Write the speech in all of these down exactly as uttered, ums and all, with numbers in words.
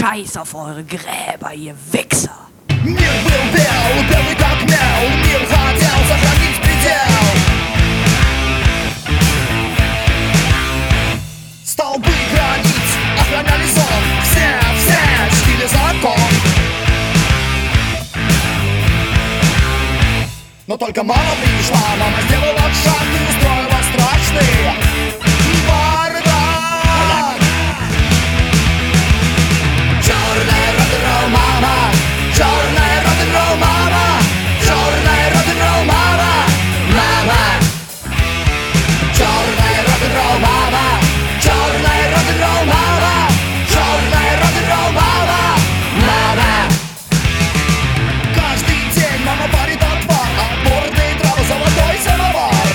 Scheiß auf eure Gräber, ihr Wichser. Мир был бел, белый как мел. Мир хотел сохранить предел. Столбы границ охраняли сон. Все, все чтили закон. Но только мама пришла, мама сделала шаг и устроила страшный бардак. Черная рок-н-ролл мама, черная рок-н-ролл мама, черная рок-н-ролл мама, мама. Черная рок-н-ролл мама, черная рок-н-ролл мама, черная рок-н-ролл мама, мама. Каждый день мама парит отвар, отборные травы, золотой самовар.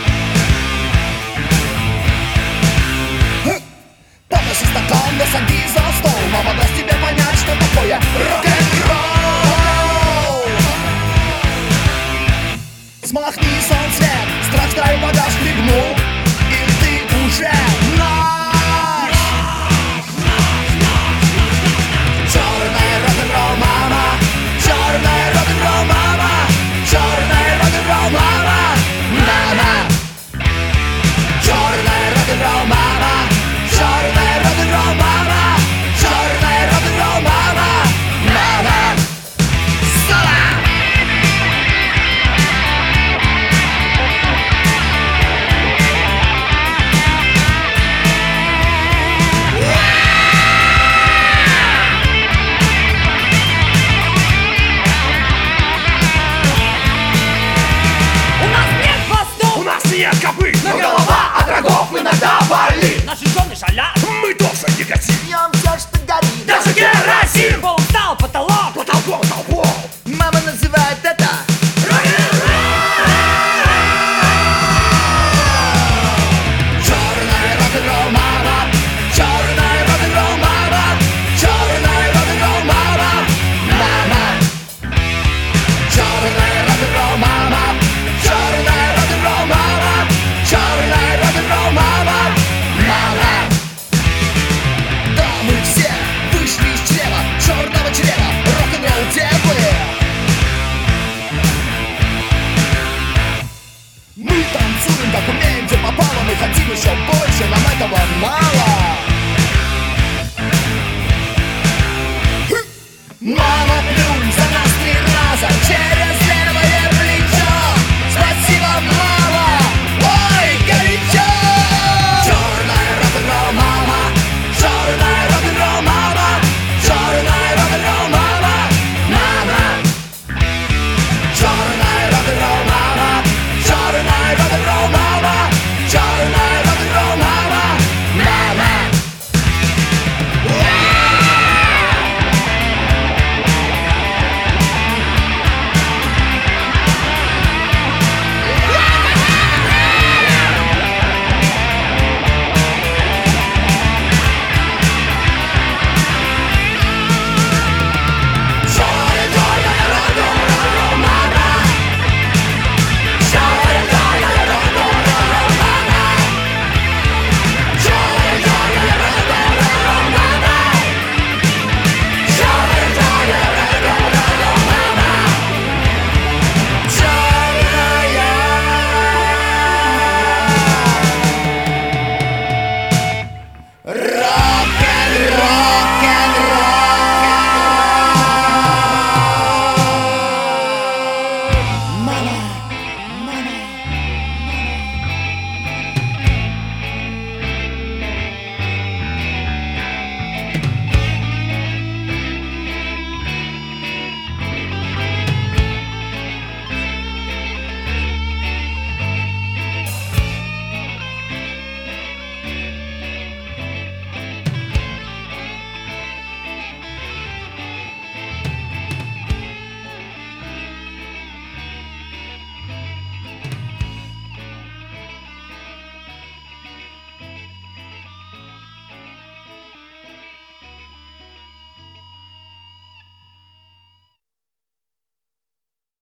Подноси стакан, да садись за стол. Мама даст тебе понять, что такое рок-н-ролл. Смахни сон свет, страх твой багаж хлебнул, и ты уже наш. Черная рок-н-ролл мама, черная рок-н-ролл мама, черная рок-н-ролл мама, мама. Черная рок-н-ролл мама, черная рок-н-ролл мама, черная рок-н-ролл мама, мама. Салам! У нас нет хвостов, У нас нет копыт, но голова от врагов иногда болит. наши жены шалят, Мы тоже никотин, Пьем все, что горит. даже керосин. пол встал потолок. Потолком толпом. Мама называет это черная рок-н-ролл мама, черная рок-н-ролл мама, черная рок-н-ролл мама, мама. Черная рок-н-ролл мама, черная рок-н-ролл мама, черная рок-н-ролл мама, мама. Да, мы все вышли из чрева, черного чрева, рок-н-ролл девы. Мы танцуем, как умеем, где попало. Мы хотим еще больше, нам этого мало. Хм! Мама,